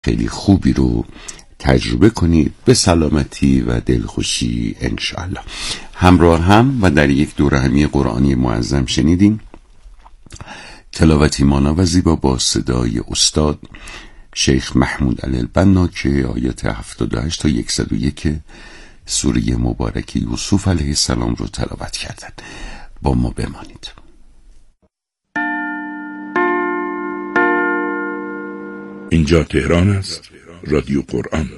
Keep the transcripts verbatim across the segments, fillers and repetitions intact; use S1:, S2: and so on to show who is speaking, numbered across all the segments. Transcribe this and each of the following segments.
S1: خیلی خوبی رو تجربه کنید به سلامتی و دلخوشی انشاءالله. همراه هم و در یک دوره همی قرآنی معظم شنیدیم تلاوتی مانا و زیبا با صدای استاد شیخ محمود علی البنا که آیات هفتاد و هشت تا صد و یک سوره مبارک یوسف علیه السلام رو تلاوت کردند. با ما بمانید.
S2: اینجا تهران است، رادیو قرآن.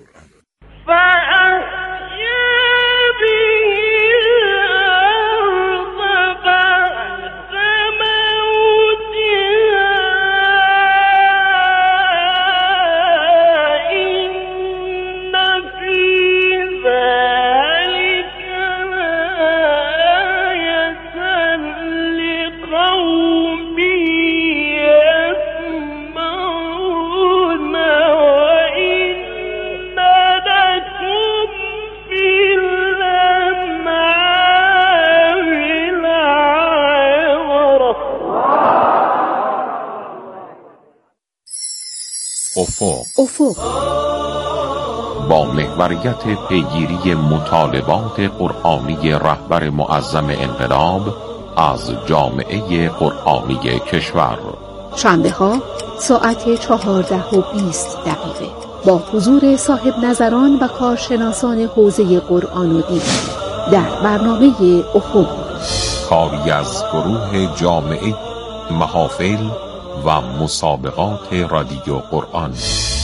S3: افق افق با محوریت پیگیری مطالبات قرآنی رهبر معظم انقلاب از جامعه قرآنی کشور،
S4: شنبه ها ساعت چهارده و بیست دقیقه با حضور صاحب نظران و کارشناسان حوزه قرآن و دین در برنامه افق،
S3: کاری از گروه جامعه محافل و مسابقات رادیو قرآن.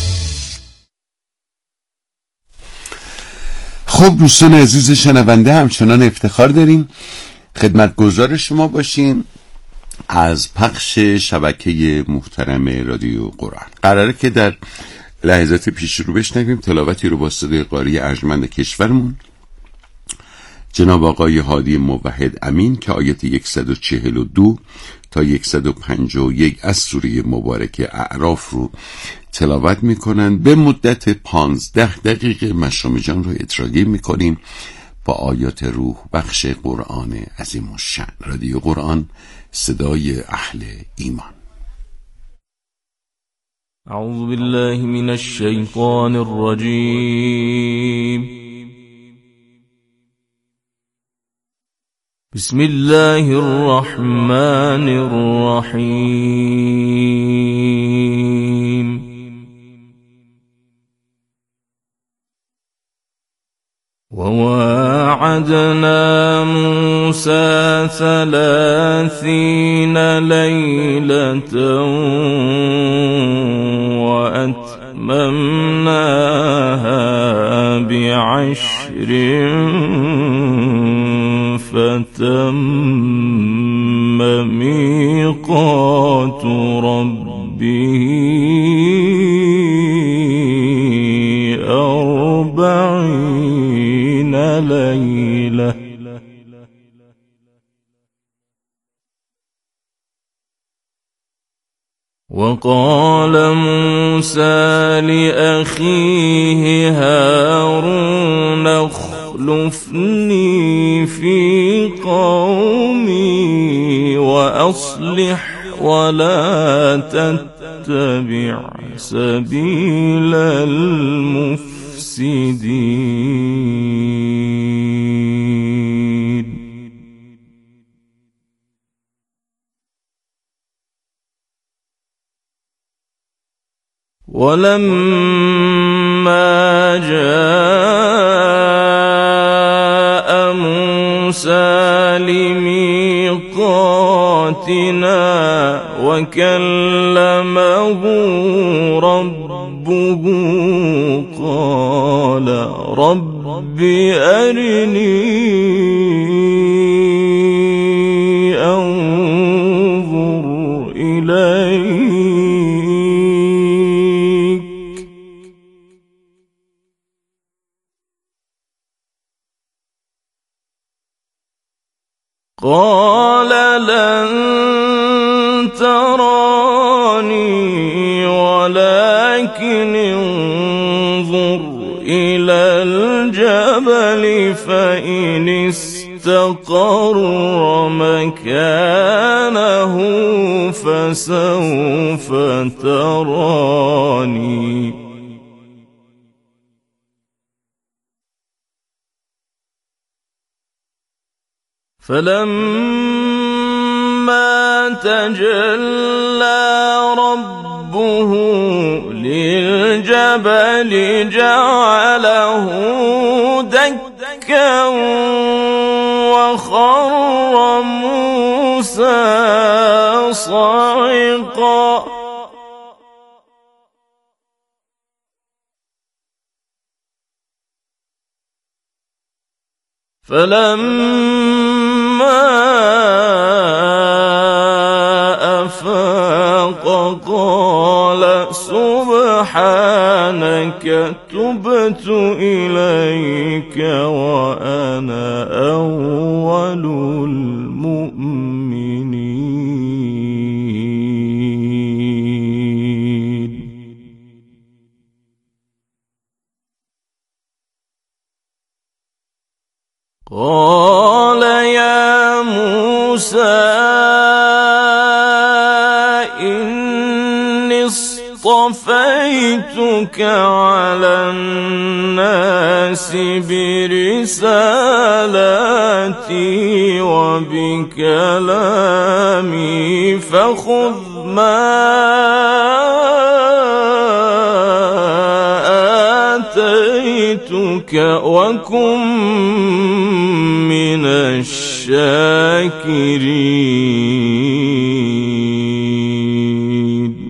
S1: خب دوستان عزیز شنونده، همچنان افتخار داریم خدمتگزار شما باشیم از پخش شبکه محترم رادیو قرآن. قراره که در لحظات پیش رو بشنویم تلاوتی رو با صدای قاری ارجمند کشورمون جناب آقای هادی موحد امین که آیت صد و چهل و دو تا صد و پنجاه و یک از سوره مبارک اعراف رو تلاوت میکنن. به مدت پانزده دقیقه مشام جان رو اتراگی میکنیم با آیات روح بخش قرآن عظیم الشأن. رادیو قرآن، صدای اهل ایمان.
S5: اعوذ بالله من الشیطان الرجیم. بسم الله الرحمن الرحیم. وواعدنا موسى ثلاثين ليلة وأتممناها بعشر فتم ميقات ربه أربعين ليلة وقال موسى لأخيه هارون اخلفني في قومي وأصلح ولا تتبع سبيل المفسدين. ولما جاء موسى لميقاتنا وكلمه ربه قال رب أرني أنظر إليك قال لن تراني ولكن انظر إلى الجبل فإن استقر استقر مكانه فسوف تراني فلما تجلى ربه للجبل جعله دكا وخر موسى صعقا فلما أفاق قال سبحانك تبت إليك وأنا أول المؤمنين. قال يا موسى إني اصطفيتك على الناس برسالاتي وبكلامي فخذ ما آتيتك وكن من الشاكرين.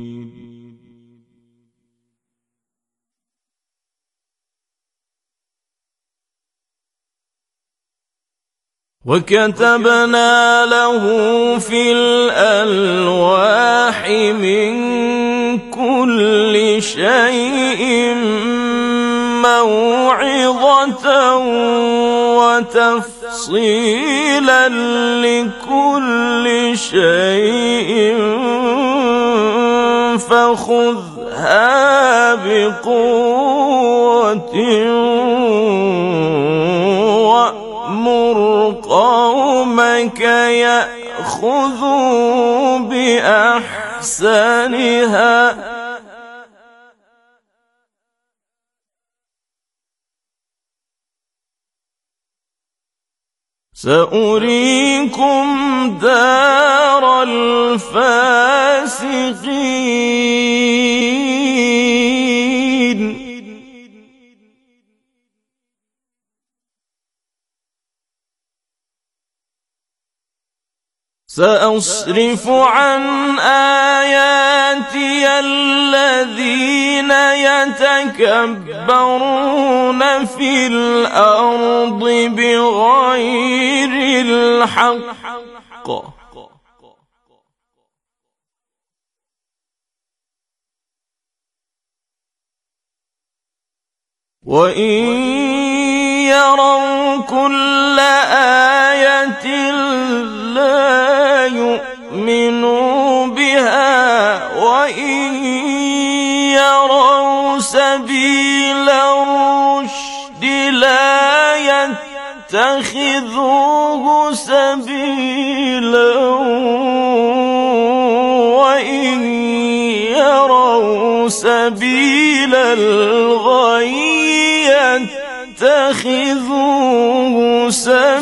S5: وكتبنا له في الألواح من كل شيء موعظة وتفصيلا لكل شيء فخذها بقوة وأمر قومك يأخذوا بأحسنها سأريكم دار الفاسقين. سأصرف عن آياتي الذين يتكبرون في الأرض بغير الحق وإن يروا كل آية لا يؤمنوا بها وإن يروا سبيل الرشد لا يتخذوه سبيلا وإن يروا سبيل الغي يتخذوه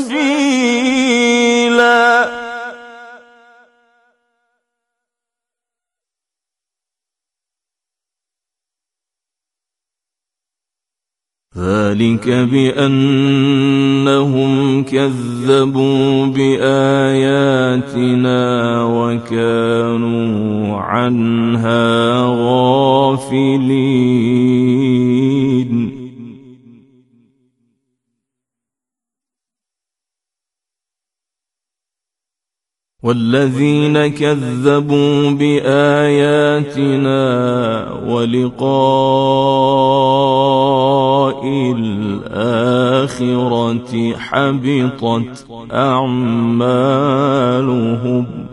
S5: سبيلا. ذلك بأنهم كذبوا بآياتنا وكانوا عنها غافلين. والذين كذبوا بآياتنا ولقاء الآخرة حبطت أعمالهم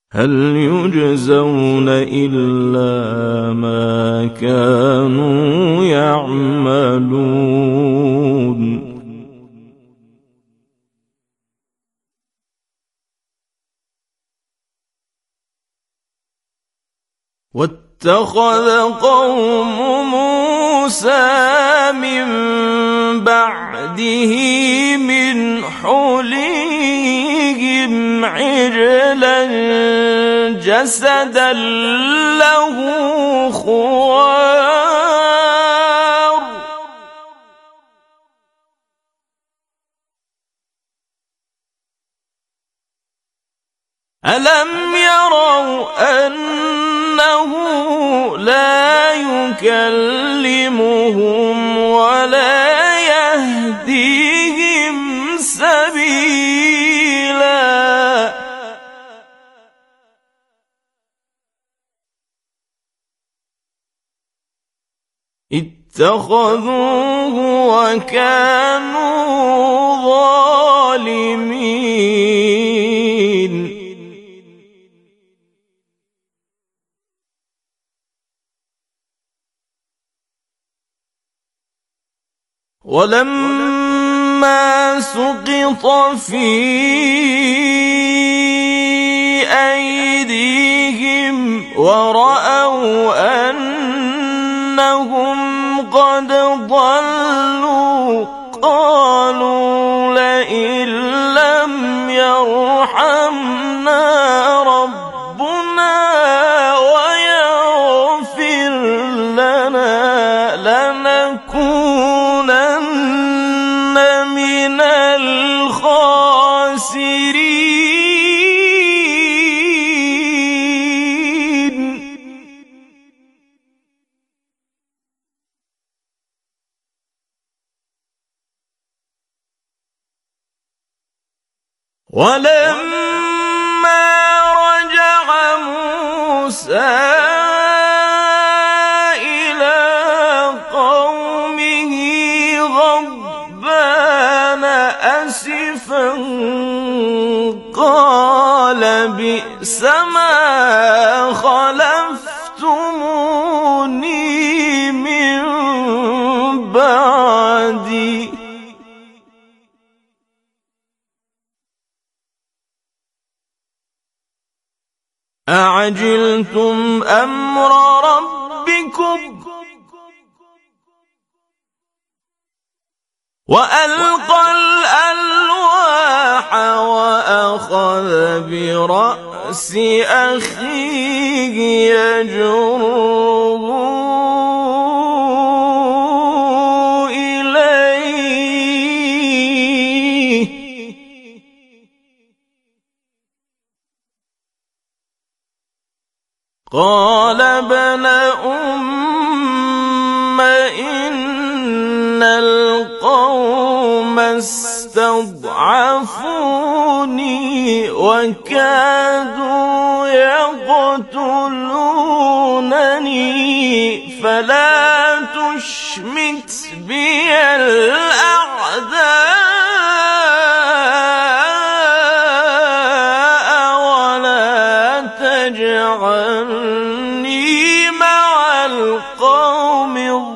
S5: هل يجزون إلا ما كانوا يعملون واتخذ قوم موسى من بعده من حليهم عجلا جسدا له خوار ألم يروا أنه لا يكلمهم ولا يهديهم سبيلا اتخذوه وكانوا ظالمين ولما سقط في أيديهم ورأوا أنهم قد ضلوا قالوا لئن لم يرحمنا ربنا ويغفر لنا لنكونن من الخاسرين ولما رجع موسى إلى قومه غضبان أسفا قال بئس ما خلفتموني من بعدي أعجلتم أمر ربكم وألقى الألواح وأخذ برأس أخيه يجره إليه قال ابن أم إن القوم استضعفوني وكادوا يقتلونني فلا تشمت بي الأعداء ولا تجعلني مع القوم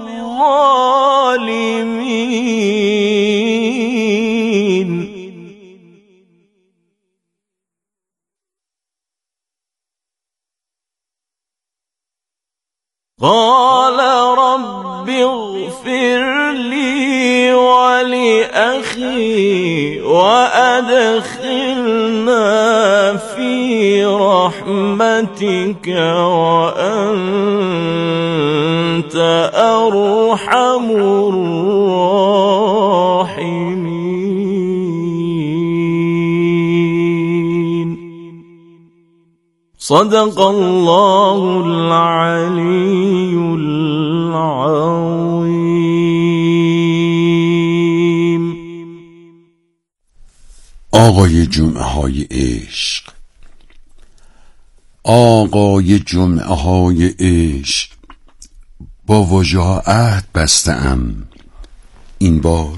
S5: الظالمين قال رب اغفر لي ولأخي وأدخلنا في رحمتك وأنت أرحم الراحمين صدق الله العلي العظيم.
S1: آقای جمعه های عشق، آقای جمعه های عشق، با واژه ها عهد بستم این بار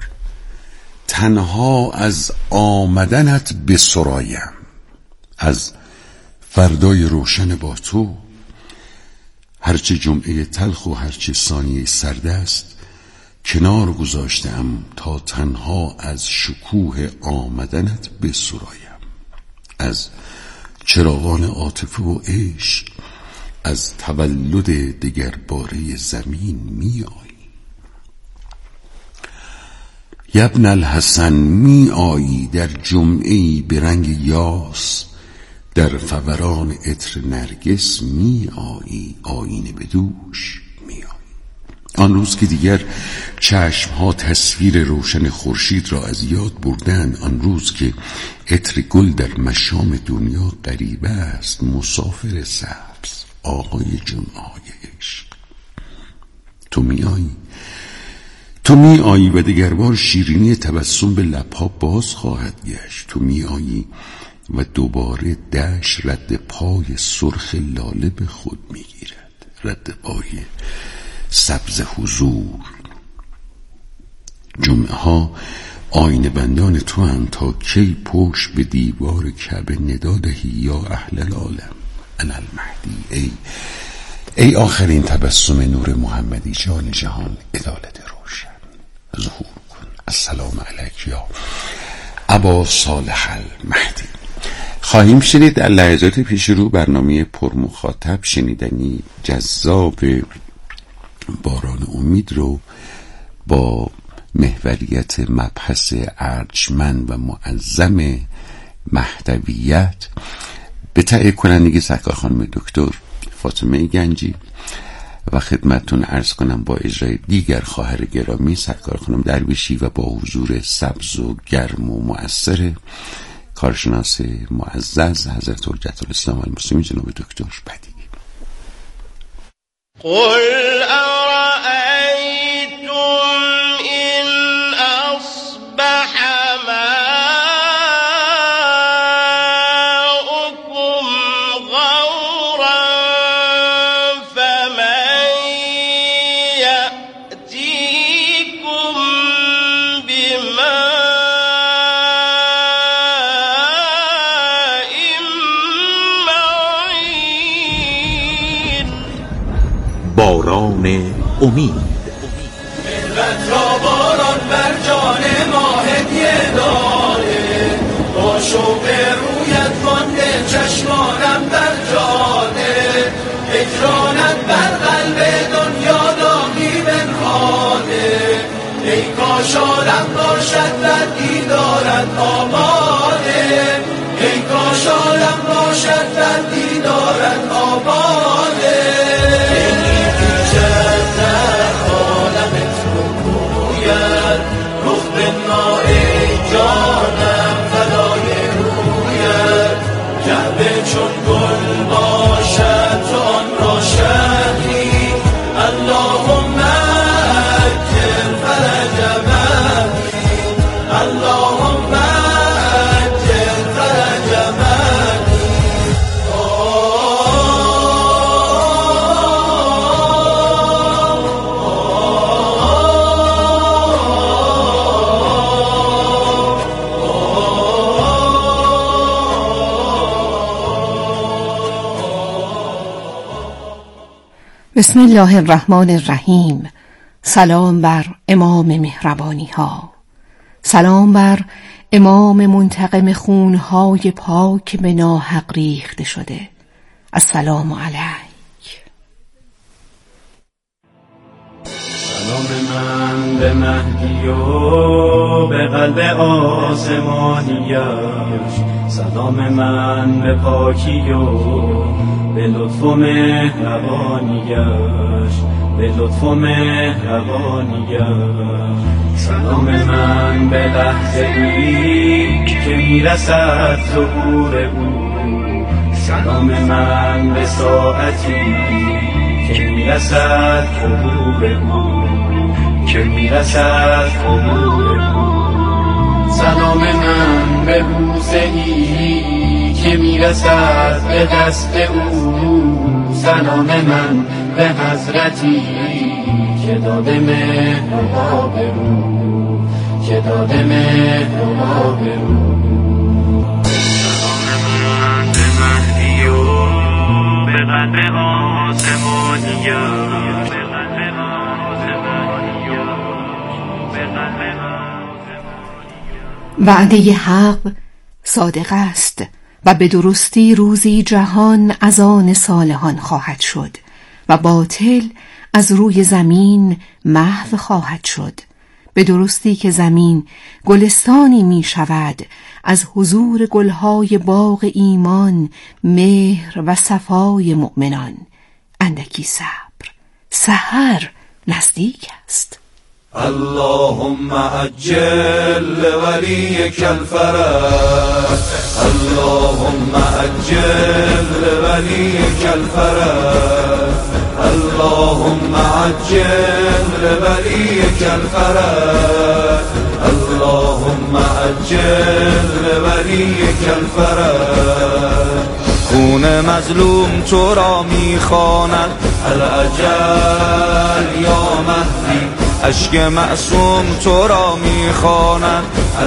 S1: تنها از آمدنت بسرایم، از فردای روشن با تو، هرچه جمعه تلخ و هرچه ثانیه سرد است کنار گذاشتم تا تنها از شکوه آمدنت بسرایم، از چراغان عاطفه و عشق، از تولد دگرباره زمین می آیی. یبن الحسن می آیی در جمعه‌ای به رنگ یاس، در فوران عطر نرگس می آیی، آینه به دوش می آیی. آن روز که دیگر چشمها تصویر روشن خورشید را از یاد بردند، آن روز که عطر گل در مشام دنیا غریبه است، مسافر سبز، آقای جمعه‌های عشق، تو می آیی، تو می آیی و دیگر بار شیرینی تبسم به لبها باز خواهد گشت. تو می آیی و دوباره دشت رد پای سرخ لاله به خود می گیرد، رد پای سبز حضور. جمعه ها آینه بندان تو هم، تا کی پشت به دیوار کعبه ندادهی یا اهل العالم انا المهدی. ای ای آخرین تبسم نور محمدی، جان جهان، عدالت روشن، ظهور کن. السلام علیک یا ابا صالح المهدی. خواهیم شنید در لحظات پیش رو برنامه پرمخاطب، شنیدنی، جذاب، باران امید رو با محوریت مبحث ارجمند و معظم مهدویت به تهیه کنندگی سرکار خانم دکتر فاطمه گنجی و خدمتتون عرض کنم با اجرای دیگر خواهر گرامی سرکار خانم درویشی و با حضور سبز و گرم و مؤثر کارشناس معزز حضرت حجت الاسلام المسلمین جناب دکتر بدیعی.
S6: قل ارأيتم إن أصبح ماؤكم غورا فمن يأتيكم بماء معين.
S3: باران امید.
S7: ملت را باران بر جان ما هدیه داده، با شوق رویت مانده چشمانم بر جاده، هجرانت بر قلب دنیا داغی بنهاده. ای کاش عالم باشد در دیدارت آباده، ای کاش عالم باشد در دیدارت آباده. چون گل باشد تو آن را شهری، اللهم اجل فرج منی، اللهم اجل فرج منی.
S4: بسم الله الرحمن الرحیم. سلام بر امام مهربانی ها، سلام بر امام منتقم خونهای پاک به ناحق ریخته شده. السلام علیک.
S7: سلام من به مهدی و به قلب آسمانیش، سلام من به پاکی و به لطف و مهربانیش، به لطف و مهربانیش. سلام من به لحظه ای که میرسد ظهور او، سلام من به ساعتی که میرسد حضور او، که میرسد حضور او. سلام من به بوسه ای که میرسد به دست او، سلام من به حضرتی که داده مهر و آبرو، که داده مهر و آبرو. سلام من به مهدی و
S4: وعده حق صادق است و به درستی روزی جهان از آن صالحان خواهد شد و باطل از روی زمین محو خواهد شد. به درستی که زمین گلستانی می شود از حضور گلهای باغ ایمان، مهر و صفای مؤمنان. اندکی صبر، سحر نزدیک است.
S8: اللهم عجل لوليك الفرج، اللهم عجل لوليك الفرج، اللهم عجل لوليك الفرج، اللهم عجل لوليك الفرج. خون مظلوم تو را میخواند الاجل یا مهدی، اشک معصوم تو را میخواند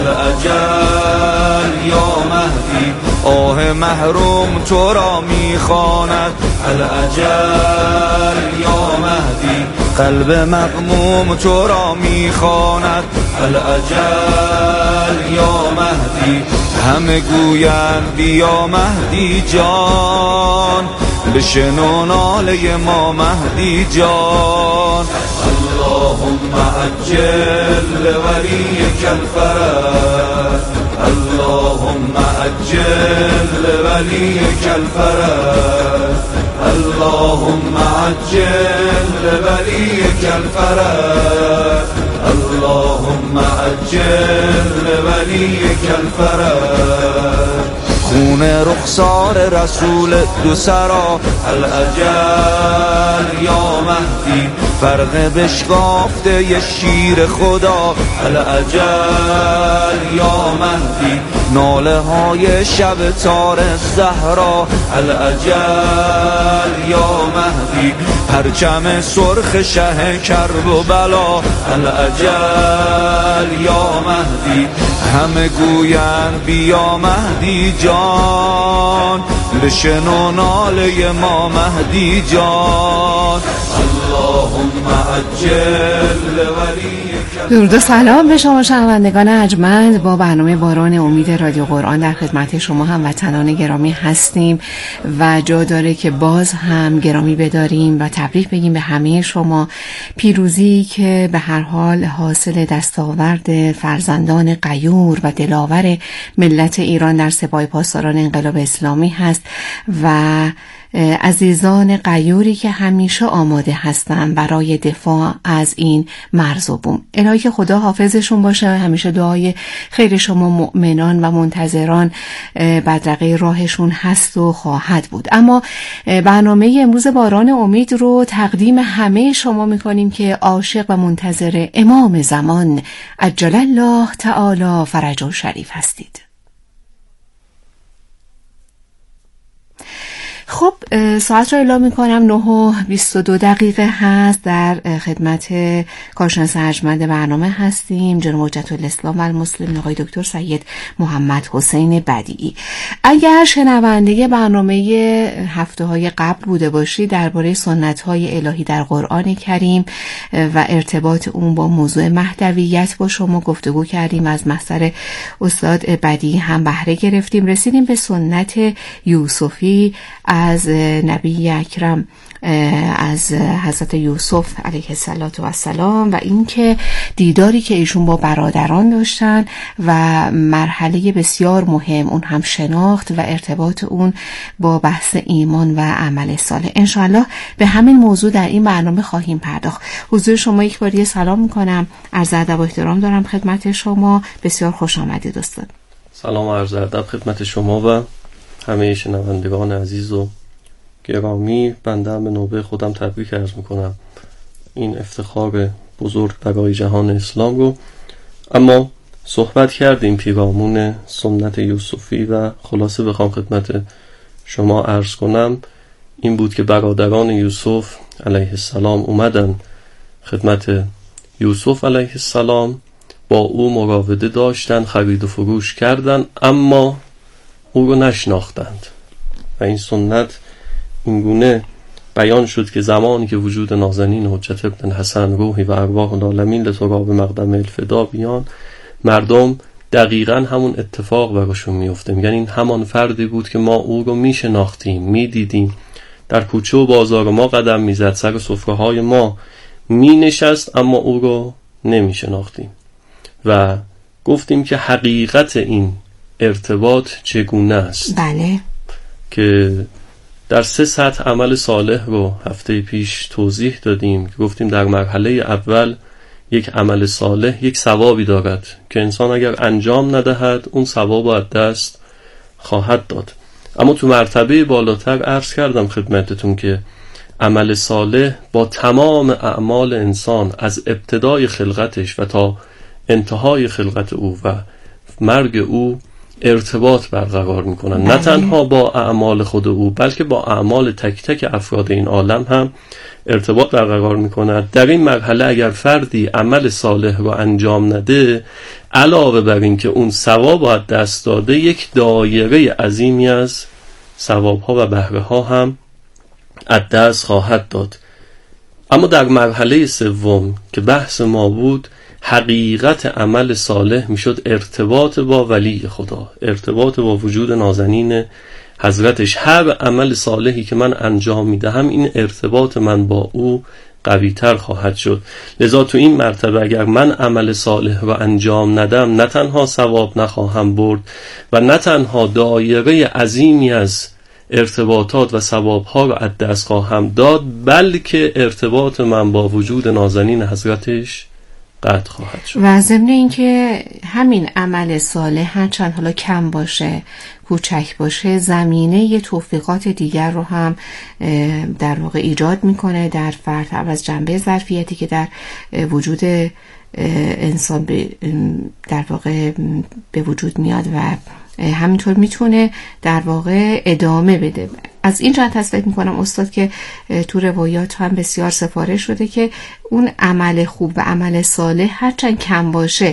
S8: الاجل یا مهدی، آه محروم تو را میخواند الاجل یا مهدی، قلب مغموم تو را میخواند الاجل یا مهدی. همه گویند بیا مهدی جان، بشنو ناله ما مهدی جان. اللهم عجل لوليك الفرج، اللهم عجل لوليك الفرج، اللهم عجل لوليك الفرج، اللهم عجل لوليك الفرج. خون رخسار رسول دو سرا الاجل یا مهدی، فرق بشکافته ی شیر خدا الاجل یا مهدی، ناله های شب تار زهرا الاجل یا مهدی، پرچم سرخ شه کرب و بلا الاجل یا مهدی. همه گویند بیا مهدی جان، بشنو ناله ما مهدی جان. اللهم عجل لوليك.
S4: درود و سلام به شما شنوندگان ارجمند. با برنامه باران امید رادیو قرآن در خدمت شما هموطنان گرامی هستیم و جا داره که باز هم گرامی بداریم و تبریک بگیم به همه شما. پیروزی که به هر حال حاصل دستاورد فرزندان غیور و دلاور ملت ایران در سپاه پاسداران انقلاب اسلامی هست و عزیزان غیوری که همیشه آماده هستن برای دفاع از این مرز و بوم. الهی که خدا حافظشون باشه. همیشه دعای خیر شما مؤمنان و منتظران بدرقه راهشون هست و خواهد بود. اما برنامه امروز باران امید رو تقدیم همه شما میکنیم که عاشق و منتظر امام زمان عجل الله تعالی فرجه شریف هستید. خب ساعت را اعلام میکنم نه و بیست و دو دقیقه هست. در خدمت کارشناس ارجمند برنامه هستیم جناب حجت الاسلام و المسلمین آقای دکتر سید محمد حسین بدیعی. اگر شنونده برنامه هفته های قبل بوده باشید درباره سنت های الهی در قرآن کریم و ارتباط اون با موضوع مهدویت با شما گفتگو کردیم. از محضر استاد بدیعی هم بهره گرفتیم. رسیدیم به سنت یوسفی از نبی اکرم، از حضرت یوسف علیه السلام و اینکه دیداری که ایشون با برادران داشتن و مرحله بسیار مهم اون هم شناخت و ارتباط اون با بحث ایمان و عمل صالح. انشاءالله به همین موضوع در این برنامه خواهیم پرداخت. حضور شما یک باری سلام میکنم، عرض ادب و احترام دارم خدمت شما. بسیار خوش آمدید استاد.
S9: سلام و عرض ادب خدمت شما و همه شنوندگان عزیز و گرامی. بنده هم به نوبه خودم تبریک عرض میکنم این افتخار بزرگ برای جهان اسلام رو. اما صحبت کردیم پیرامون سنت یوسفی و خلاصه بخوام خدمت شما عرض کنم این بود که برادران یوسف علیه السلام اومدن خدمت یوسف علیه السلام، با او مراوده داشتن، خرید و فروش کردن، اما او رو نشناختند و این سنت اینگونه بیان شد که زمانی که وجود نازنین حجت ابن حسن روحی و ارواح العالمین لتراب مقدم الفدا بیان، مردم دقیقاً همون اتفاق براشون میفته. میگن این همان فردی بود که ما او رو میشناختیم، میدیدیم، در کوچه و بازار ما قدم میزد، سر سفره های ما مینشست، اما او رو نمیشناختیم. و گفتیم که حقیقت این ارتباط چگونه است.
S4: بله.
S9: که در سه سطح عمل صالح رو هفته پیش توضیح دادیم که گفتیم در مرحله اول یک عمل صالح یک ثوابی دارد که انسان اگر انجام ندهد اون ثواب رو از دست خواهد داد. اما تو مرتبه بالاتر عرض کردم خدمتتون که عمل صالح با تمام اعمال انسان از ابتدای خلقتش و تا انتهای خلقت او و مرگ او ارتباط برقرار میکنن. نه تنها با اعمال خود او بلکه با اعمال تک تک افراد این عالم هم ارتباط برقرار میکند. در این مرحله اگر فردی عمل صالح رو انجام نده، علاوه بر این که اون ثواب از دست داده، یک دایره عظیمی از ثوابها و بهره ها هم از دست خواهد داد. اما در مرحله سوم که بحث ما بود، حقیقت عمل صالح میشد ارتباط با ولی خدا، ارتباط با وجود نازنین حضرتش. هر عمل صالحی که من انجام میدهم این ارتباط من با او قوی تر خواهد شد. لذا تو این مرتبه اگر من عمل صالح رو انجام ندم، نه تنها ثواب نخواهم برد و نه تنها دایره عظیمی از ارتباطات و ثوابها رو از دست خواهم داد، بلکه ارتباط من با وجود نازنین حضرتش قطع خواهد شد.
S4: و ضمن این که همین عمل صالح هرچند حالا کم باشه، کوچک باشه، زمینه یه توفیقات دیگر رو هم در واقع ایجاد میکنه در فرد، از جنبه ظرفیتی که در وجود انسان در واقع به وجود میاد و همینطور میتونه در واقع ادامه بده. از این جهت فکر میکنم استاد که تو روایات هم بسیار سفارش شده که اون عمل خوب و عمل صالح هرچند کم باشه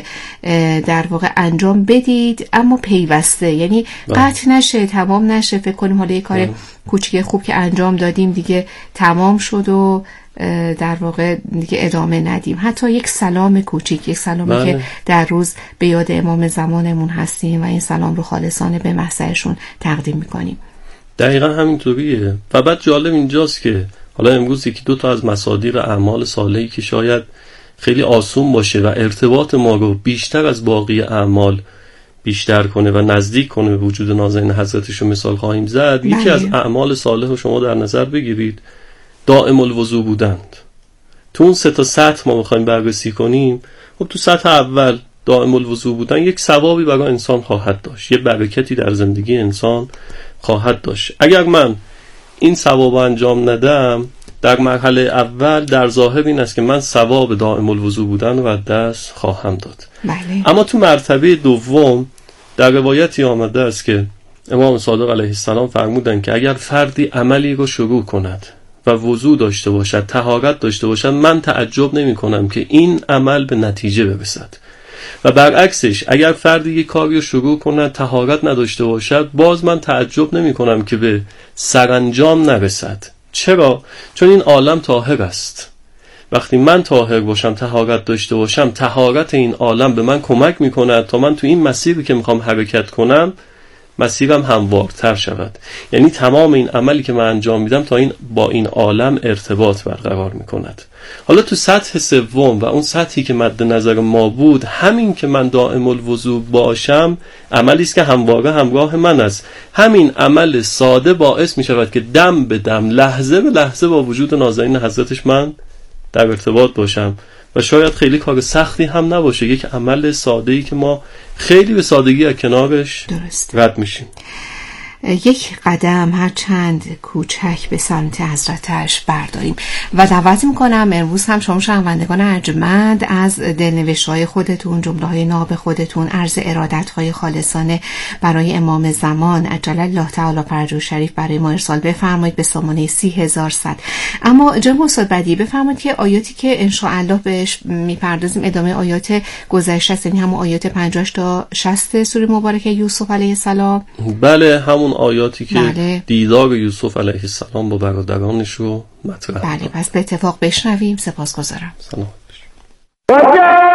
S4: در واقع انجام بدید، اما پیوسته، یعنی قطع نشه، تمام نشه. فکر کنیم حالا یه کار کوچیک خوب که انجام دادیم دیگه تمام شد و در واقع دیگه ادامه ندیم. حتی یک سلام کوچیک، یک سلامی بله. که در روز به یاد امام زمانمون هستیم و این سلام رو خالصانه به محضرشون تقدیم میکنیم.
S9: دقیقا همینطوریه. و بعد جالب اینجاست که حالا امروز یکی دو تا از مصادیق اعمال صالحی که شاید خیلی آسون باشه و ارتباط ما رو بیشتر از باقی اعمال بیشتر کنه و نزدیک کنه به وجود نازنین حضرتش رو مثال خواهیم زد. بله. یکی از اعمال صالح رو شما در نظر بگیرید، دائم الوضو بودند. تو اون سه تا سطح ما میخوایم بررسی کنیم. خب تو سطح اول دائم الوضو بودن یک ثوابی برای انسان خواهد داشت، یه برکتی در زندگی انسان خواهد داشت. اگر من این ثواب انجام ندم، در مرحله اول در ظاهر این است که من ثواب دائم الوضو بودن رو از دست خواهم داد.
S4: بله.
S9: اما تو مرتبه دوم در روایتی آمده است که امام صادق علیه السلام فرمودند که اگر فردی عملی رو شروع کند و وضو داشته باشد، طهارت داشته باشد، من تعجب نمی کنم که این عمل به نتیجه برسد. و برعکسش اگر فردی یک کاری رو شروع کند، طهارت نداشته باشد، باز من تعجب نمی کنم که به سرانجام نرسد. چرا؟ چون این عالم طاهر است. وقتی من طاهر باشم، طهارت داشته باشم، طهارت این عالم به من کمک می کند تا من تو این مسیری که میخوام حرکت کنم مسیرم هموارتر شود. یعنی تمام این عملی که من انجام میدم تا این با این عالم ارتباط برقرار میکند. حالا تو سطح سوم و اون سطحی که مد نظر ما بود، همین که من دائم الوضو باشم عملی است که همواره همراه من است. همین عمل ساده باعث میشود که دم به دم، لحظه به لحظه با وجود نازنین حضرتش من در ارتباط باشم و شاید خیلی کار سختی هم نباشه، یک عمل ساده‌ای که ما خیلی به سادگی از کنارش
S4: درست
S9: رد میشیم.
S4: یک قدم هر چند کوچک به سمت حضرتش برداریم و دعوت میکنم امروز هم شما شنوندگان ارجمند از دلنوشت‌های خودتون، جمله‌های ناب خودتون، عرض ارادت‌های خالصانه برای امام زمان عجل الله تعالی فرجه شریف برای ما ارسال بفرمایید به سامانه سی هزار صد. اما جناب استاد بدیعی بفرمایید که آیاتی که ان شاء الله بهش میپردازیم ادامه آیات گذشته است، یعنی همون آیات پنجاه تا شصت سوره مبارکه یوسف علیه السلام.
S9: بله، همون آیاتی که
S4: بله.
S9: دیدار یوسف علیه السلام با برادرانش رو مطرح
S4: بله، پس به اتفاق بشنویم. سپاسگزارم.
S9: سلام.